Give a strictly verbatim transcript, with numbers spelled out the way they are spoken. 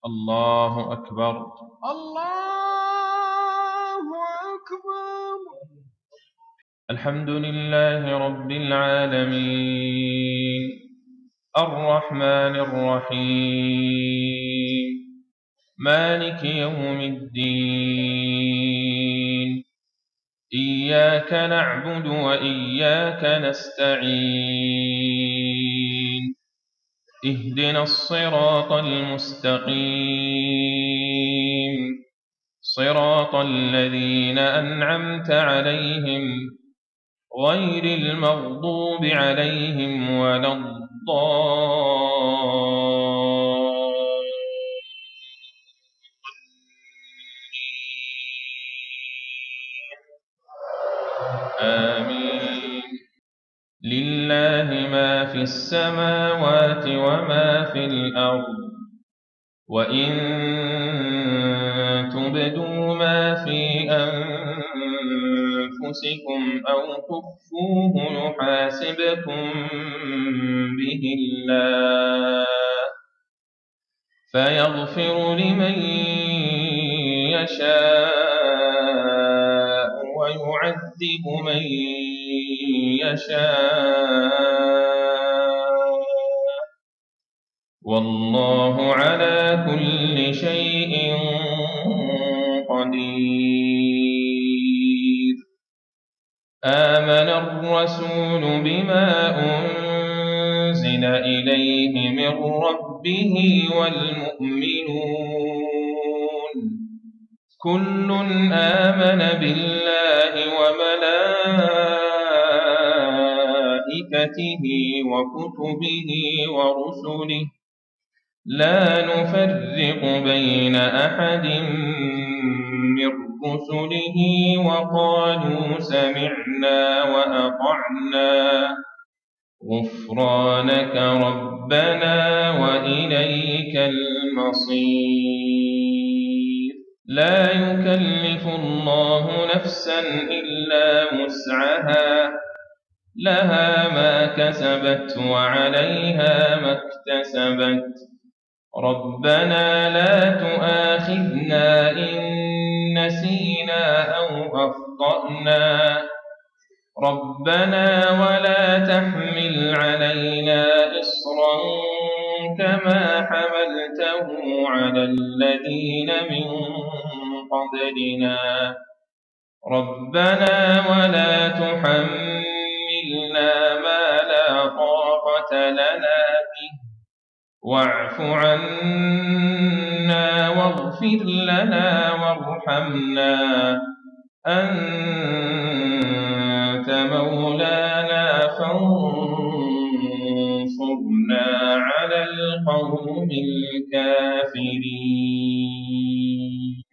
الله أكبر. الله أكبر. الحمد لله رب العالمين الرحمن الرحيم مالك يوم الدين إياك نعبد وإياك نستعين اهدنا الصراط المستقيم صراط الذين أنعمت عليهم غير المغضوب عليهم ولا الضالين. آمين. لله ما في السماوات وما في الأرض وإن تبدوا ما في أنفسكم أو تخفوه يحاسبكم به الله فيغفر لمن يشاء ويعذب من يشاء والله على كل شيء قدير. آمن الرسول بما أنزل إليه من ربه والمؤمنون كل آمن بالله وملائكته وكتبه ورسله لا نفرق بين أحد من رسله وقالوا سمعنا وأطعنا غفرانك ربنا وإليك المصير. لا يكلف الله نفسا إلا وسعها لها ما كسبت وعليها ما اكتسبت ربنا لا تؤاخذنا إن نسينا أو أخطأنا ربنا ولا تحمل علينا إصرا كما حملته على الذين من قبلنا ربنا ولا تحملنا ما لا طاقة لنا به واعف عنا واغفر لنا وارحمنا أنت مولانا فانصرنا على القوم الكافرين.